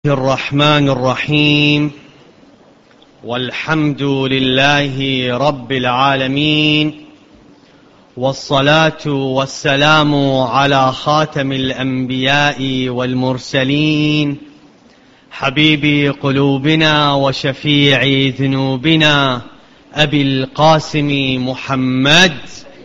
الرحمن الرحيم والحمد لله رب العالمين والصلاة والسلام على خاتم الأنبياء والمرسلين حبيب قلوبنا وشفيع ذنوبنا أبي القاسم محمد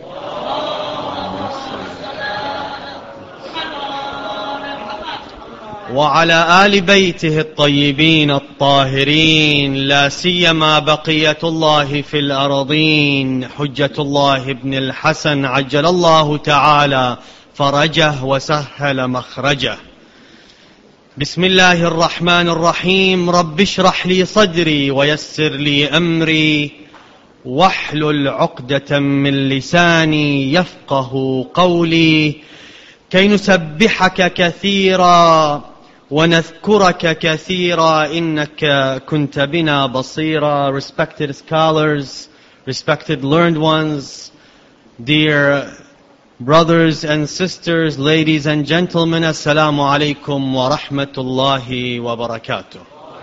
وعلى آل بيته الطيبين الطاهرين لا سيما بقية الله في الأرضين حجة الله ابن الحسن عجل الله تعالى فرجه وسهل مخرجه. بسم الله الرحمن الرحيم. رب اشرح لي صدري ويسر لي أمري واحلل عقدة من لساني يفقه قولي كي نسبحك كثيرا ونذكرك كثيرا إنك كنت بنا بصيرا. Respected scholars, respected learned ones, dear brothers and sisters, ladies and gentlemen, Assalamu alaikum wa rahmatullahi wa barakatuh.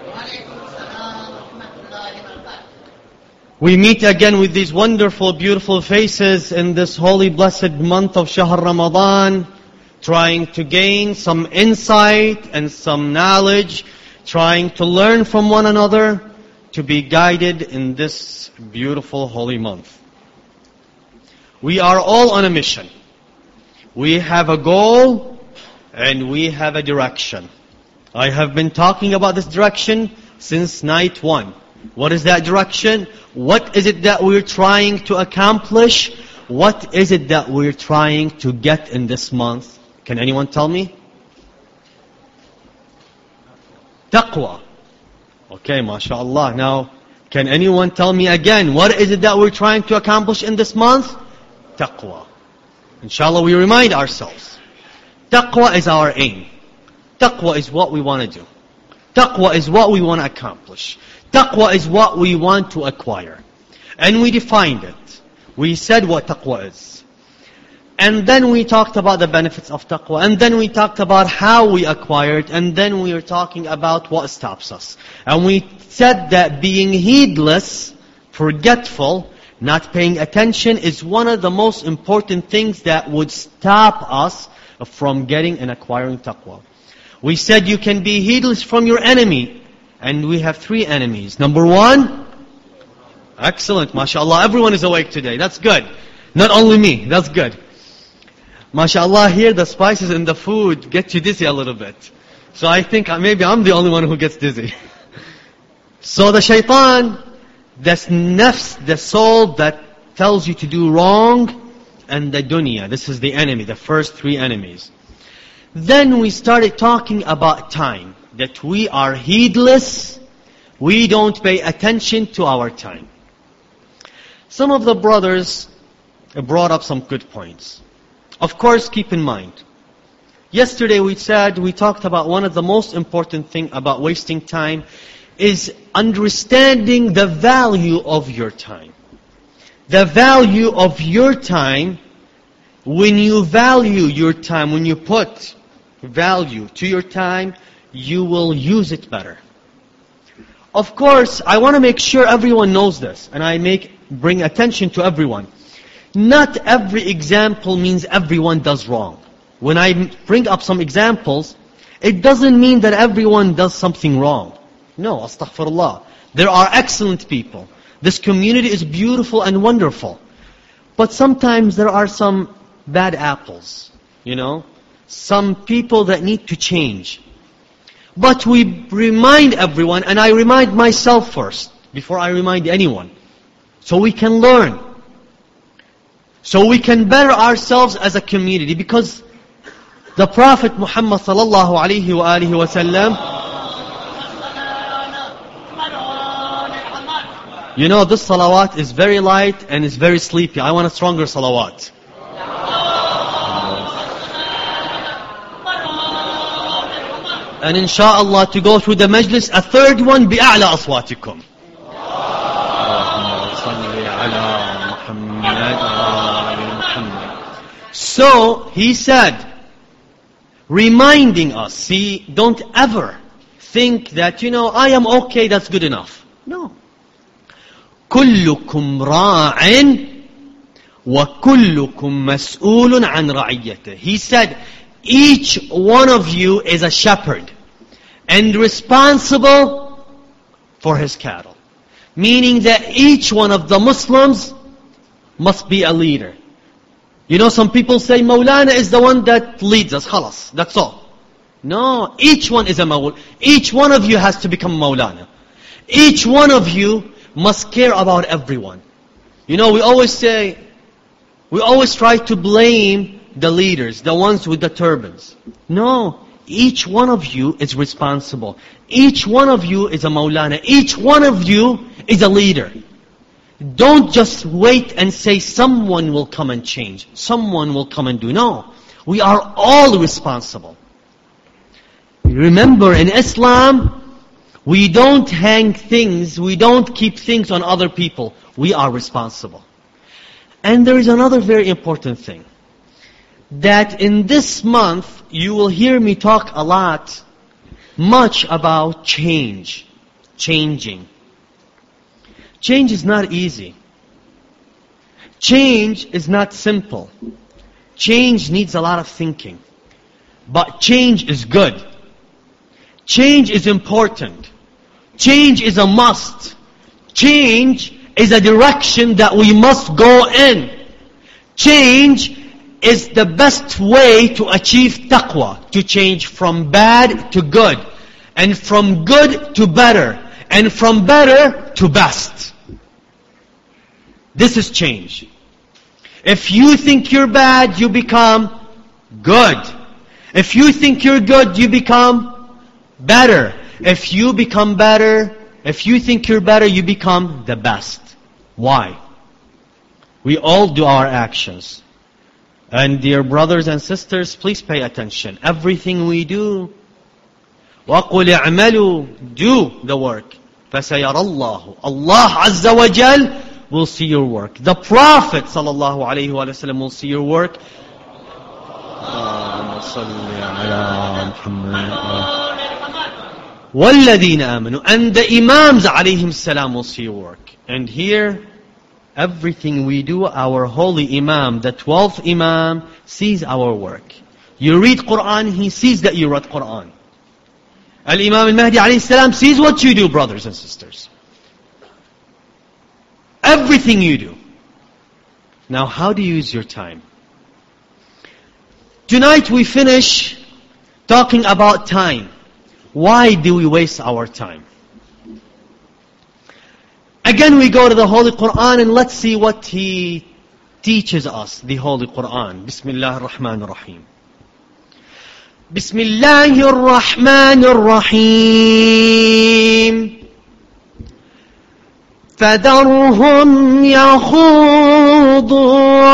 We meet again with these wonderful, beautiful faces in this holy, blessed month of Shahr Ramadan, trying to gain some insight and some knowledge, trying to learn from one another, to be guided in this beautiful holy month. We are all on a mission. We have a goal and we have a direction. I have been talking about this direction since night one. What is that direction? What is it that we're trying to accomplish? What is it that we're trying to get in this month? Can anyone tell me? Taqwa. Okay, mashallah. Now, can anyone tell me again, what is it that we're trying to accomplish in this month? Taqwa. Inshallah, we remind ourselves. Taqwa is our aim. Taqwa is what we want to do. Taqwa is what we want to accomplish. Taqwa is what we want to acquire. And we defined it. We said what taqwa is. And then we talked about the benefits of taqwa. And then we talked about how we acquire it. And then we were talking about what stops us. And we said that being heedless, forgetful, not paying attention is one of the most important things that would stop us from getting and acquiring taqwa. We said you can be heedless from your enemy. And we have three enemies. Number one, excellent, mashallah, everyone is awake today. That's good. Not only me, that's good. MashaAllah, here the spices in the food get you dizzy a little bit. So I think maybe I'm the only one who gets dizzy. So the shaitan, that's nafs, the soul that tells you to do wrong, and the dunya, this is the enemy, the first three enemies. Then we started talking about time, that we are heedless, we don't pay attention to our time. Some of the brothers brought up some good points. Of course, keep in mind, yesterday we talked about one of the most important thing about wasting time is understanding the value of your time. The value of your time, when you value your time, when you put value to your time, you will use it better. Of course, I want to make sure everyone knows this, and I bring attention to everyone. Not every example means everyone does wrong. When I bring up some examples, it doesn't mean that everyone does something wrong. No, astaghfirullah. There are excellent people. This community is beautiful and wonderful. But sometimes there are some bad apples, some people that need to change. But we remind everyone, and I remind myself first, before I remind anyone, so we can learn. So we can better ourselves as a community, because the Prophet Muhammad sallallahu alaihi wa alihi wa sallam, this salawat is very light and is very sleepy. I want a stronger salawat. And inshallah, to go through the majlis, a third one, بِأَعْلَى أَصْوَاتِكُمْ. So, he said, reminding us, don't ever think that, I am okay, that's good enough. No. كلكم راع وكلكم مسؤول عن رعيته. He said, each one of you is a shepherd and responsible for his cattle. Meaning that each one of the Muslims must be a leader. Some people say Maulana is the one that leads us. Khalas, that's all. No, each one is a Maulana. Each one of you has to become Maulana. Each one of you must care about everyone. We always try to blame the leaders, the ones with the turbans. No, each one of you is responsible. Each one of you is a Maulana. Each one of you is a leader. Don't just wait and say someone will come and change. Someone will come and do. No, we are all responsible. Remember, in Islam, we don't hang things, we don't keep things on other people. We are responsible. And there is another very important thing. That in this month, you will hear me talk much about change. Changing. Change is not easy. Change is not simple. Change needs a lot of thinking. But change is good. Change is important. Change is a must. Change is a direction that we must go in. Change is the best way to achieve taqwa. To change from bad to good. And from good to better. And from better to best. This is change. If you think you're bad, you become good. If you think you're good, you become better. If you become better, if you think you're better, you become the best. Why? We all do our actions. And dear brothers and sisters, please pay attention. Everything we do, وَقُلْ اعْمَلُوا, do the work. فَسَيَرَى اللَّهُ, Allah Azza wa Jal will see your work. The Prophet sallallahu alaihi wasallam will see your work. وَالَّذِينَ آمَنُوا, and the Imams alayhim salam will see your work. And here, everything we do, our holy Imam, the 12th Imam, sees our work. You read Quran, he sees that you read Quran. Al-Imam al-Mahdi alayhi salam sees what you do, brothers and sisters. Everything you do. Now, how do you use your time? Tonight we finish talking about time. Why do we waste our time? Again, we go to the Holy Quran and let's see what He teaches us, the Holy Quran. Bismillah ar-Rahman ar-Rahim. Bismillah ar-Rahman ar-Rahim. فَذَرْهُمْ يَخُوضُوا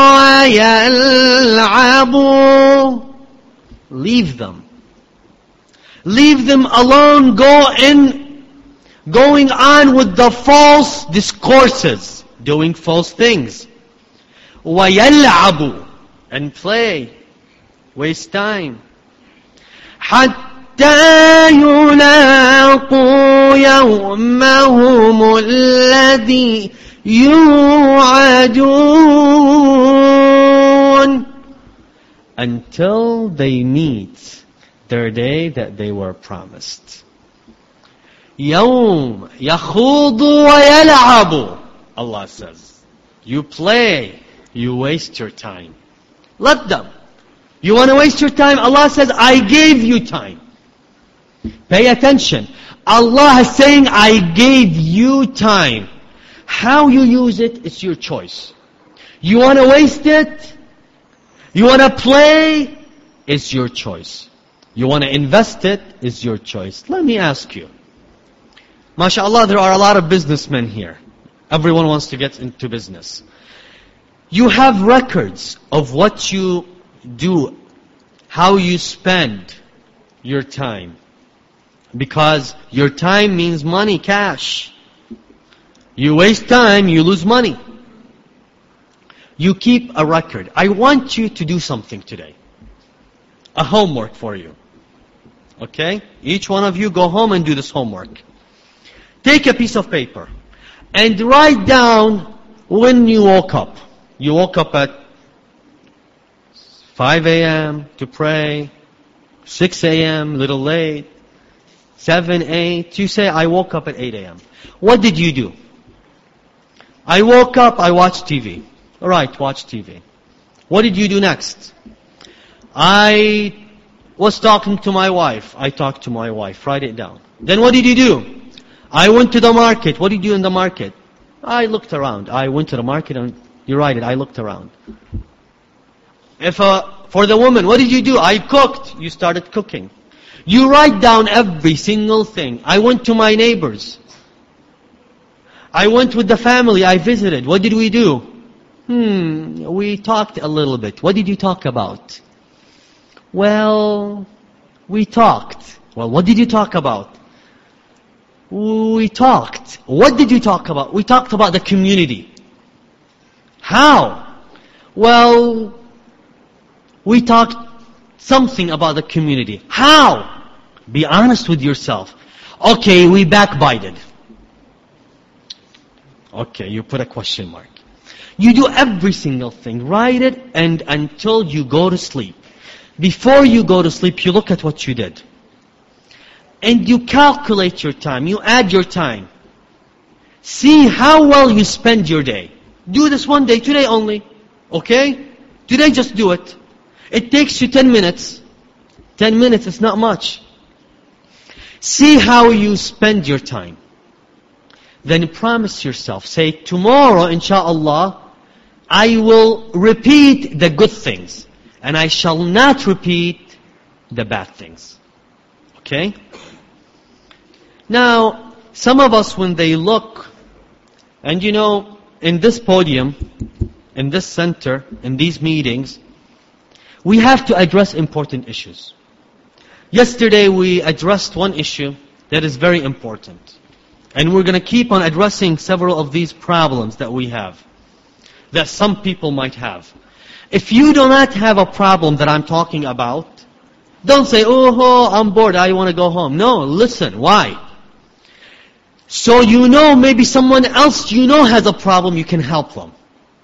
وَيَلْعَبُوا. Leave them. Leave them alone, going on with the false discourses, doing false things. وَيَلْعَبُوا, and play, waste time. حَتَّى يُلَاقُوا يَوْمَهُمُ الَّذِي يُوعَدُونَ, until they meet their day that they were promised. يَوْمَ يَخُوضُ وَيَلْعَبُ. Allah says, you play, you waste your time. Let them. You want to waste your time? Allah says, I gave you time. Pay attention. Allah is saying, I gave you time. How you use it, it's your choice. You want to waste it? You want to play? It's your choice. You want to invest it? It's your choice. Let me ask you. MashaAllah, there are a lot of businessmen here. Everyone wants to get into business. You have records of what you do, how you spend your time. Because your time means money, cash. You waste time, you lose money. You keep a record. I want you to do something today. A homework for you. Okay? Each one of you go home and do this homework. Take a piece of paper and write down when you woke up. You woke up at 5 a.m. to pray, 6 a.m., little late, 7, 8. You say, I woke up at 8 a.m. What did you do? I woke up, I watched TV. All right, watch TV. What did you do next? I was talking to my wife. I talked to my wife. Write it down. Then what did you do? I went to the market. What did you do in the market? I looked around. I went to the market and you write it. I looked around. For the woman, what did you do? I cooked. You started cooking. You write down every single thing. I went to my neighbors. I went with the family. I visited. What did we do? We talked a little bit. What did you talk about? Well, we talked. Well, what did you talk about? We talked. What did you talk about? We talked about the community. How? Well, we talked something about the community. How? Be honest with yourself. Okay, we backbited. Okay, you put a question mark. You do every single thing. Write it and until you go to sleep. Before you go to sleep, you look at what you did. And you calculate your time. You add your time. See how well you spend your day. Do this one day, today only. Okay? Today just do it. It takes you 10 minutes. 10 minutes is not much. See how you spend your time. Then promise yourself. Say, tomorrow, inshaAllah, I will repeat the good things. And I shall not repeat the bad things. Okay? Now, some of us when they look, and you know, in this podium, in this center, in these meetings, we have to address important issues. Yesterday we addressed one issue that is very important. And we're going to keep on addressing several of these problems that we have, that some people might have. If you do not have a problem that I'm talking about, don't say, oh, I'm bored, I want to go home. No, listen, why? So you know maybe someone else you know has a problem, you can help them.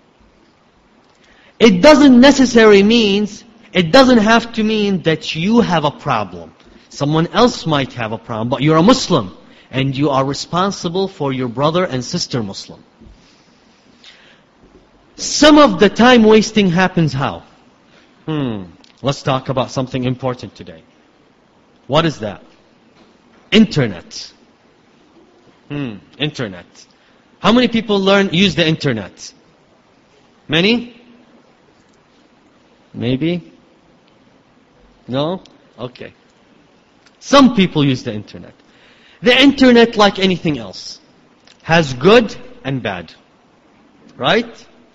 It doesn't necessarily means, it doesn't have to mean that you have a problem. Someone else might have a problem, but you're a Muslim. And you are responsible for your brother and sister Muslim. Some of the time wasting happens how? Let's talk about something important today. What is that? Internet. Internet. How many people use the internet? Many? Maybe? No? Okay. Some people use the internet. The internet, like anything else, has good and bad. Right?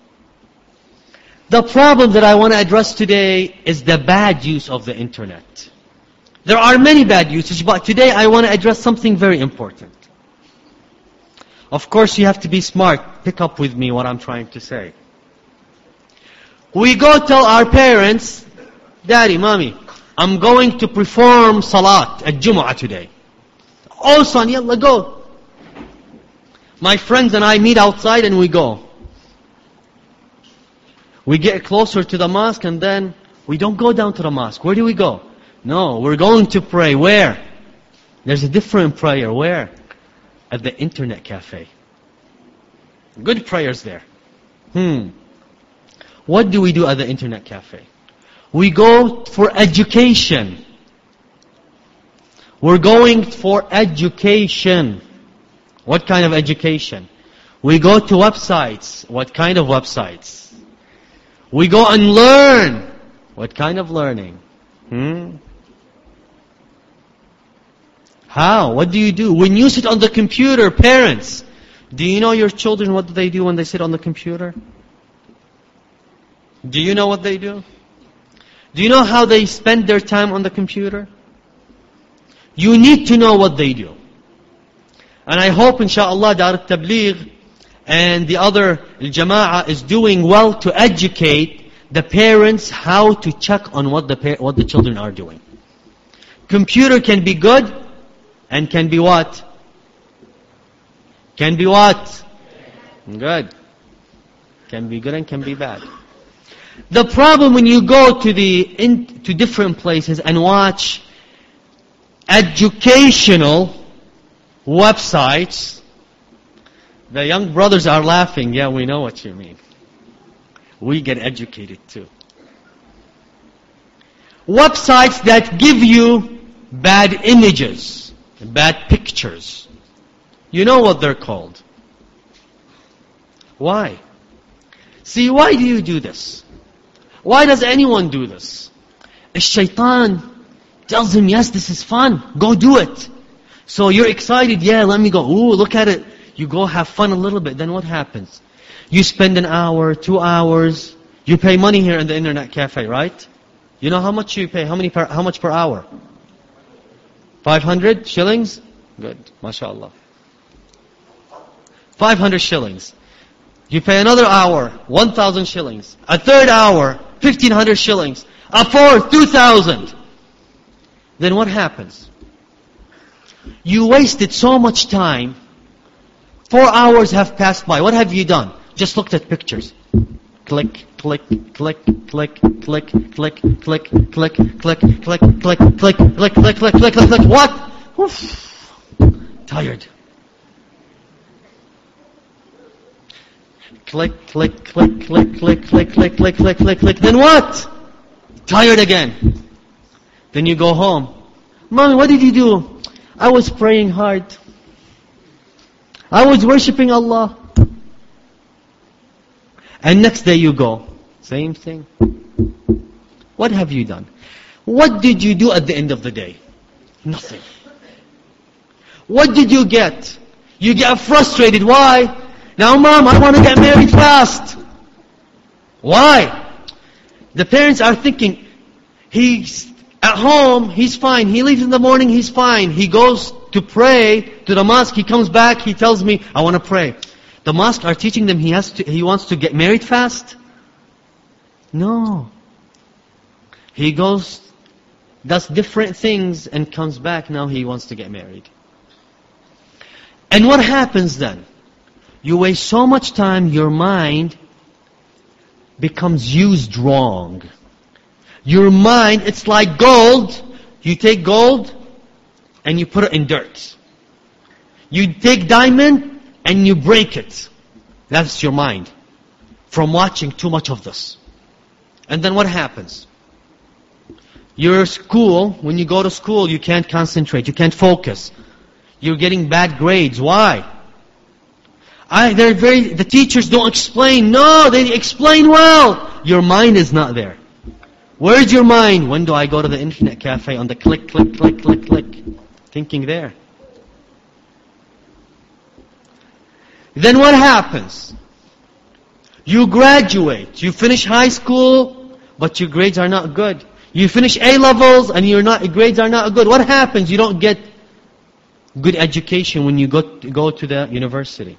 The problem that I want to address today is the bad use of the internet. There are many bad uses, but today I want to address something very important. Of course, you have to be smart. Pick up with me what I'm trying to say. We go tell our parents, Daddy, Mommy, I'm going to perform Salat at Jumu'ah today. Oh son, yalla go. My friends and I meet outside and we go. We get closer to the mosque and then we don't go down to the mosque. Where do we go? No, we're going to pray. Where? There's a different prayer. Where? At the internet cafe. Good prayers there. What do we do at the internet cafe? We go for education. We're going for education. What kind of education? We go to websites. What kind of websites? We go and learn. What kind of learning? How? What do you do? When you sit on the computer, parents, do you know your children what do they do when they sit on the computer? Do you know what they do? Do you know how they spend their time on the computer? You need to know what they do. And I hope, inshaAllah, Dar al-Tabligh and the other Jama'ah is doing well to educate the parents how to check on what the children are doing. Computer can be good and can be what? Can be what? Good. Can be good and can be bad. The problem when you go to to different places and watch educational websites, the young brothers are laughing. Yeah, we know what you mean. We get educated too. Websites that give you bad images, bad pictures. You know what they're called. Why? See, why do you do this? Why does anyone do this? Shaitan tells him, yes, this is fun. Go do it. So you're excited. Yeah, let me go. Ooh, look at it. You go have fun a little bit. Then what happens? You spend an hour, 2 hours. You pay money here in the internet cafe, right? You know how much you pay? How much per hour? 500 shillings? Good. MashaAllah. 500 shillings. You pay another hour, 1,000 shillings. A third hour, 1,500 shillings. A fourth, 2,000. Then what happens? You wasted so much time. 4 hours have passed by. What have you done? Just looked at pictures. Click, click, click, click, click, click, click, click, click, click, click, click, click, click, click, click, click. What? Oof. Tired. Click, click, click, click, click, click, click, click, click, click, click. Then what? Tired again. Then you go home. Mommy, what did you do? I was praying hard. I was worshipping Allah. And next day you go. Same thing. What have you done? What did you do at the end of the day? Nothing. What did you get? You get frustrated. Why? Now, Mom, I want to get married fast. Why? The parents are thinking, he's at home, he's fine. He leaves in the morning, he's fine. He goes to pray to the mosque, he comes back, he tells me, I want to pray. The mosque are teaching them he wants to get married fast? No. He goes, does different things and comes back, now he wants to get married. And what happens then? You waste so much time, your mind becomes used wrong. Your mind, it's like gold. You take gold and you put it in dirt. You take diamond and you break it. That's your mind. From watching too much of this. And then what happens? Your school, when you go to school, you can't concentrate, you can't focus. You're getting bad grades. Why? The teachers don't explain. No, they explain well. Your mind is not there. Where's your mind? When do I go to the internet cafe on the click, click, click, click, click? Thinking there. Then what happens? You graduate. You finish high school, but your grades are not good. You finish A-levels and your grades are not good. What happens? You don't get good education when you go to the university.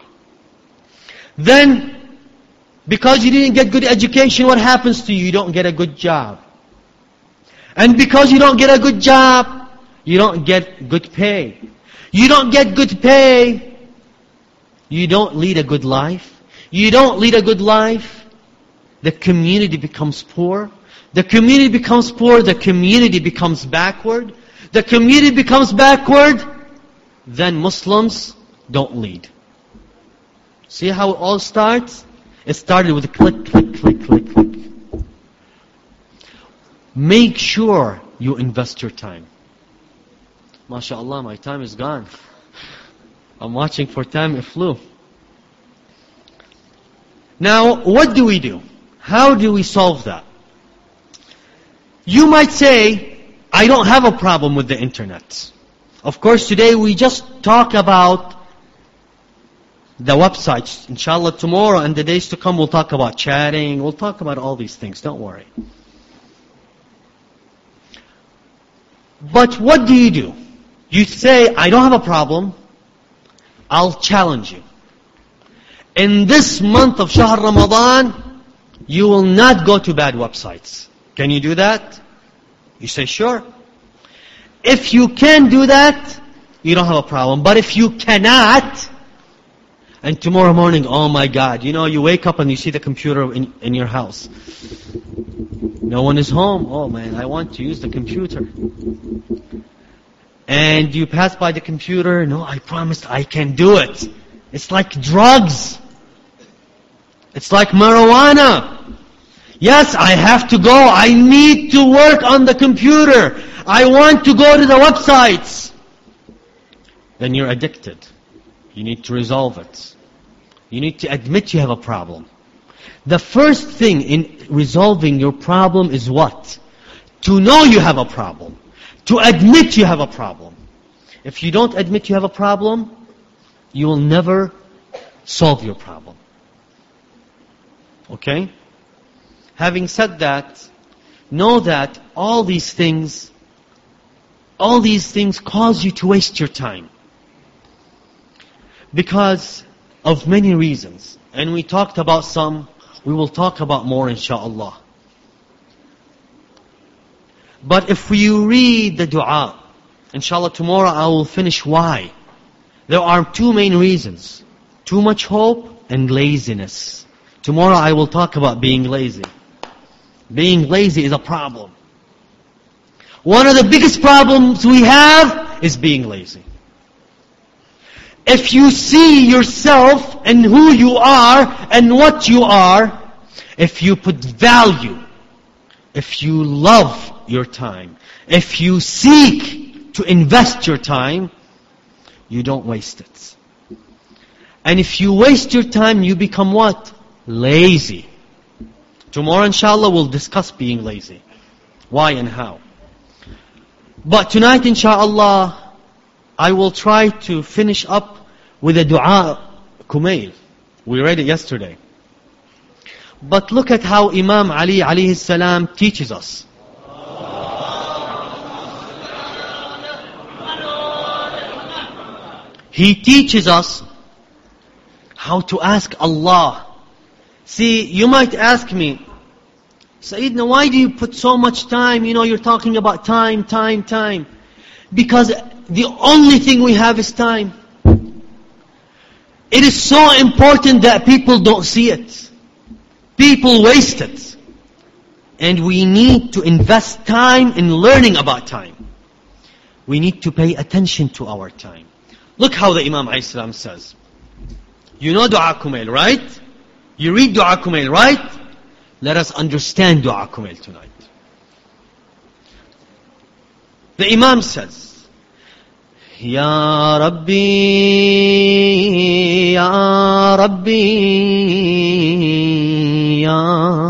Then, because you didn't get good education, what happens to you? You don't get a good job. And because you don't get a good job, you don't get good pay. You don't get good pay, you don't lead a good life. You don't lead a good life, the community becomes poor. The community becomes poor, the community becomes backward. The community becomes backward, then Muslims don't lead. See how it all starts? It started with a click, click, click, click, click. Make sure you invest your time. MashaAllah, my time is gone. I'm watching for time, it flew. Now, what do we do? How do we solve that? You might say, I don't have a problem with the internet. Of course, today we just talk about the websites. Inshallah, tomorrow and the days to come, we'll talk about chatting. We'll talk about all these things. Don't worry. But what do? You say, I don't have a problem. I'll challenge you. In this month of Shahr Ramadan, you will not go to bad websites. Can you do that? You say, sure. If you can do that, you don't have a problem. But if you cannot, and tomorrow morning, oh my God, you wake up and you see the computer in your house. No one is home. Oh man, I want to use the computer. And you pass by the computer. No, I promised I can do it. It's like drugs. It's like marijuana. Yes, I have to go. I need to work on the computer. I want to go to the websites. Then you're addicted. You need to resolve it. You need to admit you have a problem. The first thing in resolving your problem is what? To know you have a problem. To admit you have a problem. If you don't admit you have a problem, you will never solve your problem. Okay? Having said that, know that all these things cause you to waste your time. Because of many reasons. And we talked about some, we will talk about more inshaAllah. But if you read the dua, inshallah tomorrow I will finish why. There are two main reasons. Too much hope and laziness. Tomorrow I will talk about being lazy. Being lazy is a problem. One of the biggest problems we have is being lazy. If you see yourself and who you are and what you are, if you put value, if you love your time, if you seek to invest your time, you don't waste it. And if you waste your time, you become what? Lazy. Tomorrow inshallah we'll discuss being lazy. Why and how. But tonight inshallah I will try to finish up with a dua Kumail. We read it yesterday. But look at how Imam Ali alayhi salam teaches us. He teaches us how to ask Allah. See, you might ask me, Sayyidina, why do you put so much time? You're talking about time. Because the only thing we have is time. It is so important that people don't see it. People waste it. And we need to invest time in learning about time. We need to pay attention to our time. Look how the Imam alayhi salam says. You know Dua Kumail, right? You read Dua Kumail, right? Let us understand Dua Kumail tonight. The Imam says, Ya Rabbi, Ya Rabbi, Ya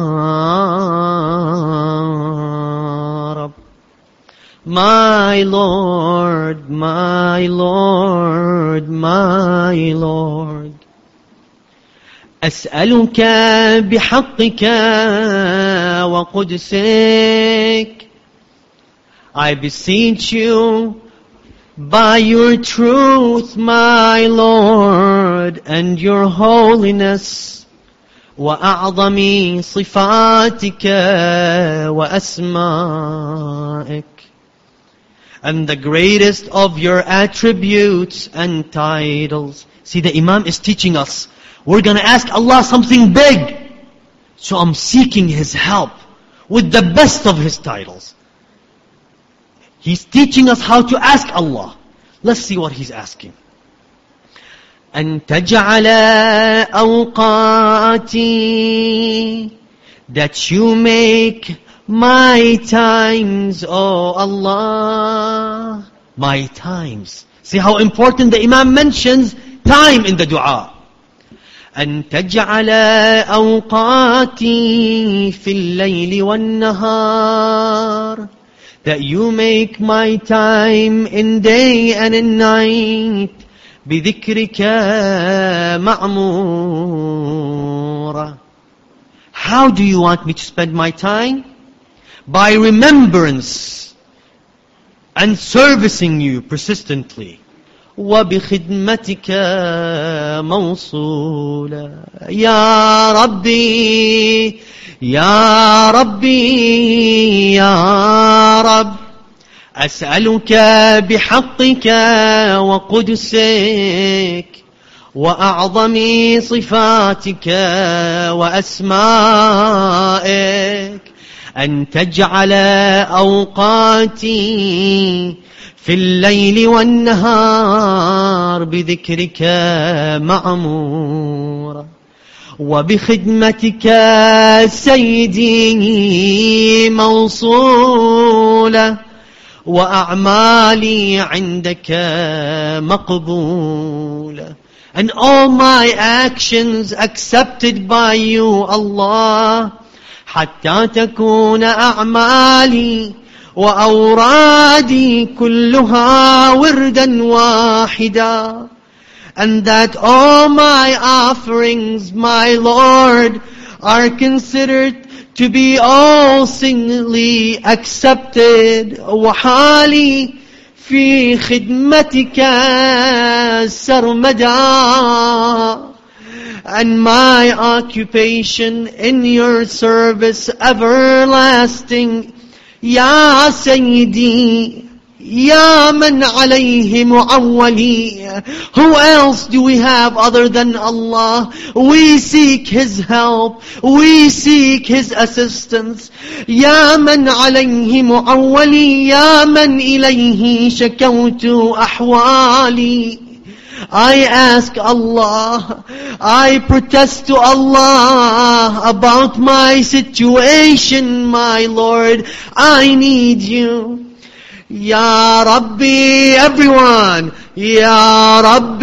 Rabb. My Lord, my Lord, my Lord. أسألك بحقك وقدسك. I beseech you by your truth, my Lord, and your holiness. وأعظم صفاتك وأسمائك. And the greatest of your attributes and titles. See, the Imam is teaching us. We're going to ask Allah something big. So I'm seeking His help with the best of His titles. He's teaching us how to ask Allah. Let's see what He's asking. أن تجعل أوقاتي, that you make my times, oh Allah. My times. See how important the Imam mentions time in the dua. أن تجعل أوقاتي في الليل والنهار, that you make my time in day and in night. بذكرك مأمورة. How do you want me to spend my time? By remembrance and servicing you persistently. وبخدمتك موصولة. يا ربي يا ربي يا رب. أسألك بحقك وقدسك وأعظم صفاتك وأسمائك أن تجعل أوقاتي في الليل والنهار بذكرك معمورة، وبخدمتك سيدي موصولة، وأعمالي عندك مقبولة. And all my actions accepted by you, Allah, حتى تكون أعمالي وأورادي كلها وردا واحدا. And that all my offerings, my Lord, are considered to be all singly accepted. وحالي في خدمتك سرمدا. And my occupation in your service everlasting. يا سيدي يا من عليه معولي. Who else do we have other than Allah? We seek His help. We seek His assistance. يا من عليه معولي. يا من إليه شكوت أحوالي. I ask Allah, I protest to Allah about my situation, my Lord. I need you. Ya Rabbi, everyone. Ya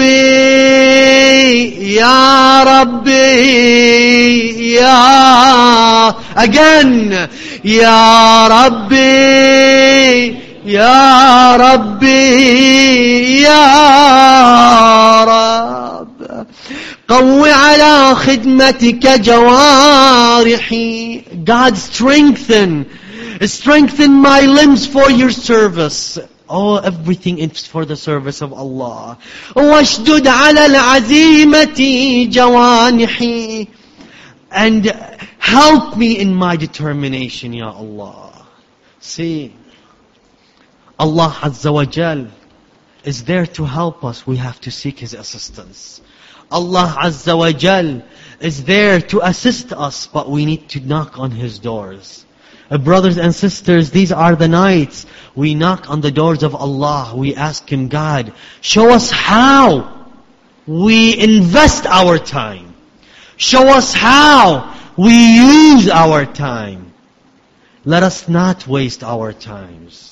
Rabbi, Ya Rabbi, Ya. Again. Ya Rabbi, Ya Rabbi, Ya Rab. قو على خدمتك جوارحي. God, strengthen my limbs for your service. Oh, everything is for the service of Allah. واشدد على العزيمة جوانحي. And help me in my determination, Ya Allah. See, Allah Azza wa Jal is there to help us. We have to seek His assistance. Allah Azza wa Jal is there to assist us, but we need to knock on His doors. Brothers and sisters, these are the nights we knock on the doors of Allah. We ask Him, God, show us how we invest our time. Show us how we use our time. Let us not waste our times.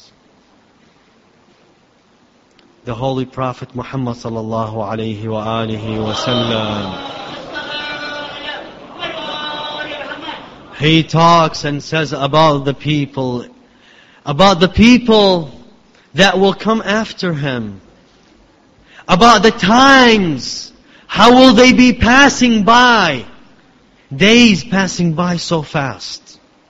The Holy Prophet Muhammad sallallahu alayhi wa alihi wa sallam, he talks and says about the people that will come after him, about the times, how will they be passing by, days passing by so fast.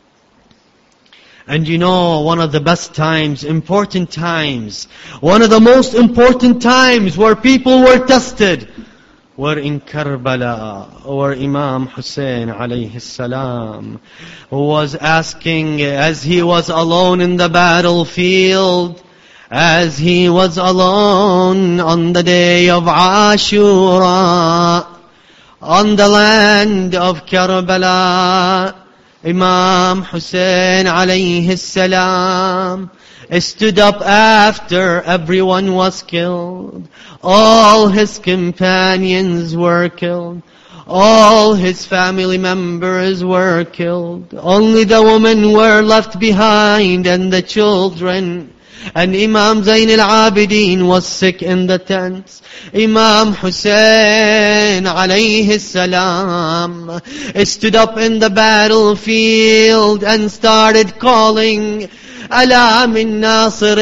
And you know, one of the best times, important times, one of the most important times where people were tested were in Karbala, where Imam Hussein alayhi salam was asking, as he was alone in the battlefield, as he was alone on the day of Ashura, on the land of Karbala, Imam Hussein alayhi salam stood up after everyone was killed. All his companions were killed. All his family members were killed. Only the women were left behind and the children. And Imam Zayn al-Abidin was sick in the tents. Imam Hussein alayhi salam stood up in the battlefield and started calling, ألا من ناصر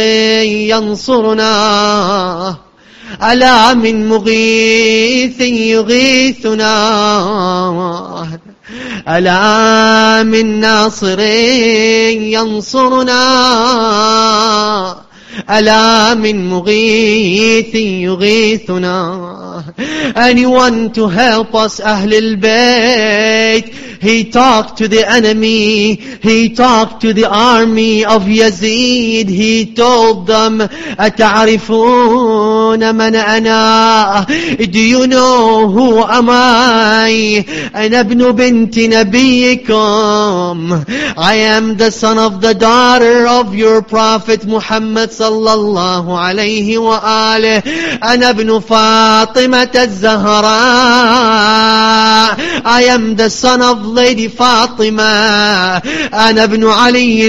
ينصرنا ألا من مغيث يغيثنا ألا من ناصر ينصرنا ألا من مغيث يغيثنا. Anyone to help us, أهل البيت. He talked to the enemy. He talked to the army of Yazid. He told them, أتعرفون من أنا? Do you know who am I? أنا ابن بنت نبيكم. I am the son of the daughter of your prophet Muhammad sallallahu alayhi wa alihi. أنا ابن فاطمة الزهراء. I am the son of Lady Fatima. أنا ابن علي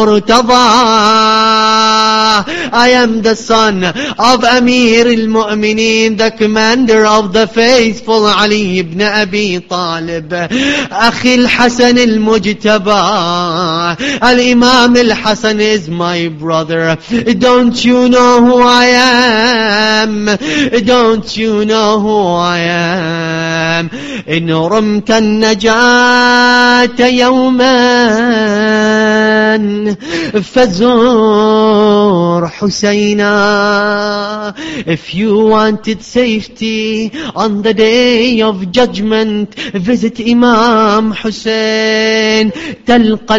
المرتضى. I am the son of Amir al-Mu'minin, the commander of the faithful, Ali ibn Abi Talib. أخي الحسن المجتبى. Al-Imam al-Hasan is my brother. Don't you know who I am? Don't you know who I am? إن رمت النجاة يوما فزور حسينا. If you wanted safety on the day of judgment, visit Imam Hussein. تلقى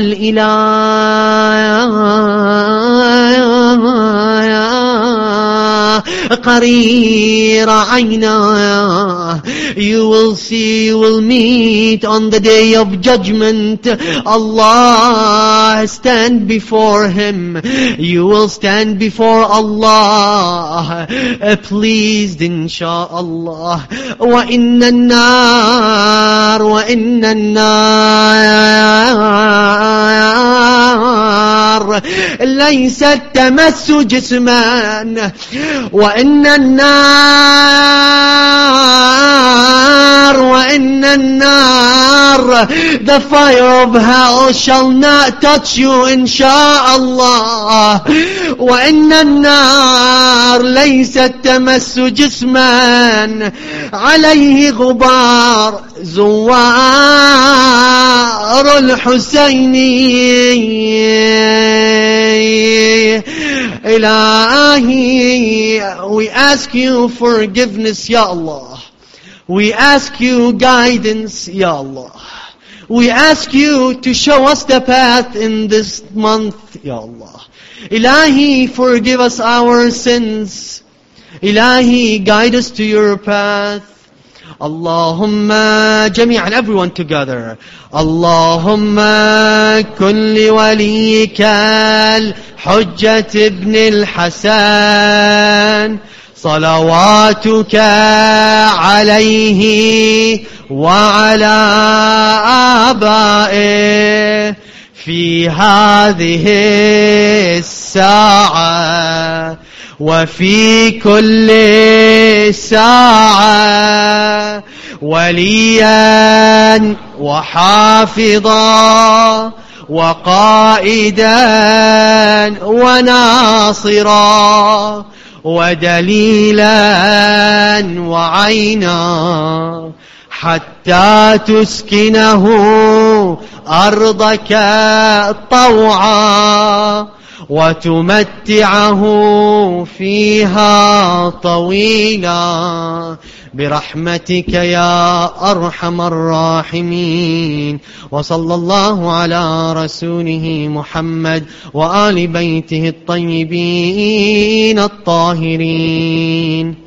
الإله قرير عينا. You will see, you will meet on the day of judgment. Allah, stand before him. You will stand before Allah, pleased inshaAllah. وَإِنَّ النَّارِ وَإِنَّ النَّارِ ليست تمس جسما. وإن النار وإن النار the fire of hell shall not touch you inshaAllah. وإن النار ليست تمس جسما عليه غبار زوار الحسيني. Ilahi, we ask you forgiveness, Ya Allah. We ask you guidance, Ya Allah. We ask you to show us the path in this month, Ya Allah. Ilahi, forgive us our sins. Ilahi, guide us to your path. Allahumma jami'an, everyone together. Allahumma kulli waliyika al-Hujjat ibn al-Hasan salawatuka alayhi wa ala abaihi fi hadhihi as-sa'a وفي كل ساعة وليا وحافظا وقائدا وناصرا ودليلا وعينا حتى تسكنه أرضك طوعا وتمتعه فيها طويلا برحمتك يا أرحم الراحمين. وصلى الله على رسوله محمد وآل بيته الطيبين الطاهرين.